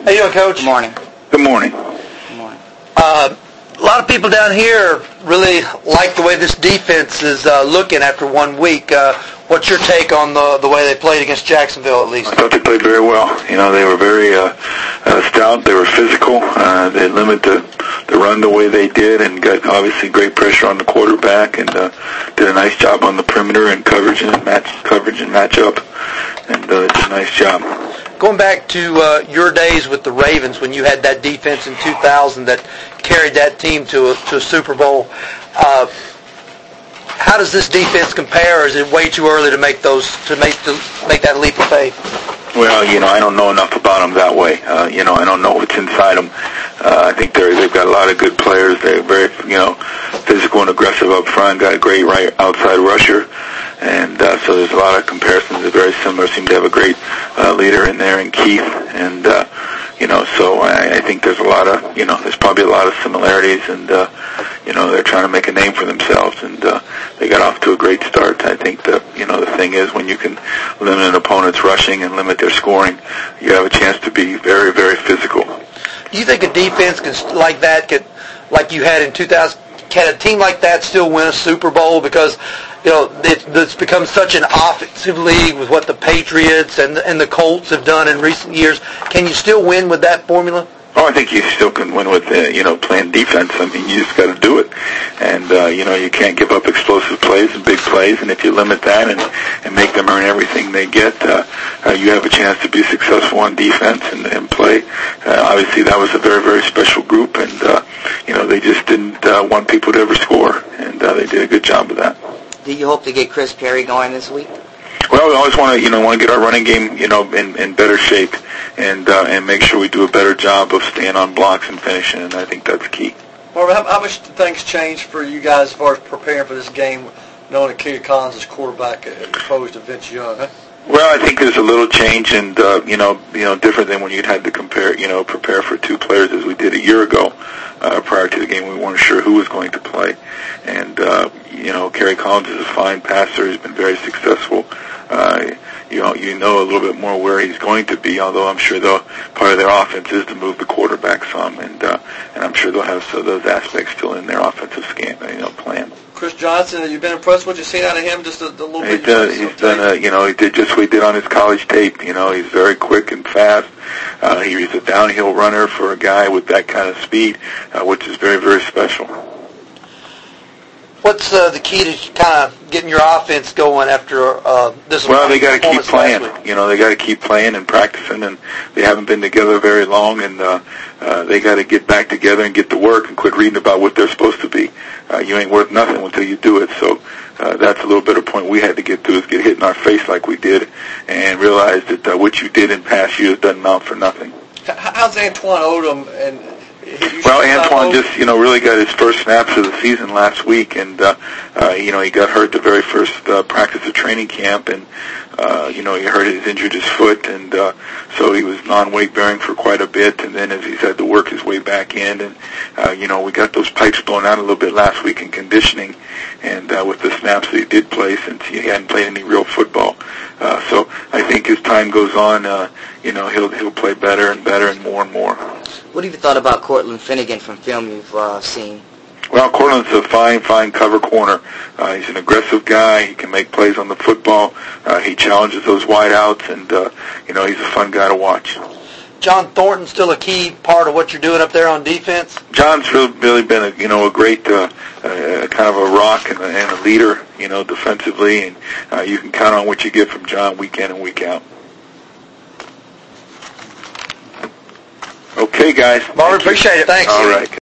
How you doing, Coach? Good morning. Good morning. Good morning. A lot of people down here really like the way this defense is looking after 1 week. What's your take on the way they played against Jacksonville, at least? I thought they played very well. They were very stout. They were physical. They limited the run the way they did, and got obviously great pressure on the quarterback, and did a nice job on the perimeter and coverage and match up, and did a nice job. Going back to your days with the Ravens when you had that defense in 2000 that carried that team to a Super Bowl, how does this defense compare? Or is it way too early to make that leap of faith? Well, I don't know enough about them that way. I don't know what's inside them. I think they've got a lot of good players. They're very, physical and aggressive up front. Got a great right outside rusher. And so there's a lot of comparisons. They're very similar. Seem to have a great leader in there in Keith. And, so I think there's a lot of, there's probably a lot of similarities. And, they're trying to make a name for themselves. And they got off to a great start. I think the thing is when you can limit an opponent's rushing and limit their scoring, you have a chance to be very, very physical. Do you think a defense like you had in 2000, can a team like that still win a Super Bowl? Because it's become such an offensive league with what the Patriots and the Colts have done in recent years. Can you still win with that formula? Oh, I think you still can win with, playing defense. I mean, you just got to do it. And, you can't give up explosive plays and big plays. And if you limit that and make them earn everything they get, you have a chance to be successful on defense and play. Obviously, that was a very, very special group. And, they just didn't want people to ever score. And they did a good job of that. Do you hope to get Chris Perry going this week? Well, we always want to get our running game, in better shape, and make sure we do a better job of staying on blocks and finishing. And I think that's key. Marvin, how much did things change for you guys as far as preparing for this game, knowing that Kerry Collins is quarterback as opposed to Vince Young? Huh? Well, I think there's a little change, and different than when you'd had to prepare for two players as we did a year ago. Prior to the game, we weren't sure who was going to play, and Kerry Collins is a fine passer. He's been very successful. You know a little bit more where he's going to be, although I'm sure part of their offense is to move the quarterback some, and I'm sure they'll have some of those aspects still in their offensive plan. Chris Johnson, have you been impressed with what you've seen out of him just a little bit? He's done, he did just what he did on his college tape. He's very quick and fast. He's a downhill runner for a guy with that kind of speed, which is very, very special. What's the key to kind of getting your offense going after this? Well, they got to keep playing. They got to keep playing and practicing, and they haven't been together very long, and they got to get back together and get to work and quit reading about what they're supposed to be. You ain't worth nothing until you do it. So that's a little bit of a point we had to get to, is get hit in our face like we did, and realize that what you did in past years doesn't amount for nothing. How's Antoine Odom and? Well, Antoine just, really got his first snaps of the season last week, and, he got hurt the very first practice of training camp, and, he injured his foot, and so he was non-weight bearing for quite a bit, and then as he's had to work his way back in, and, we got those pipes blown out a little bit last week in conditioning, and with the snaps that he did play since he hadn't played any real football. So I think as time goes on, he'll play better and better and more. What have you thought about Cortland Finnegan from film you've seen? Well, Cortland's a fine cover corner. He's an aggressive guy. He can make plays on the football. He challenges those wideouts, and he's a fun guy to watch. John Thornton still a key part of what you're doing up there on defense? John's really been a great kind of a rock and a leader, defensively, and you can count on what you get from John week in and week out. Okay, guys. Marvin, appreciate it. Thanks. All right.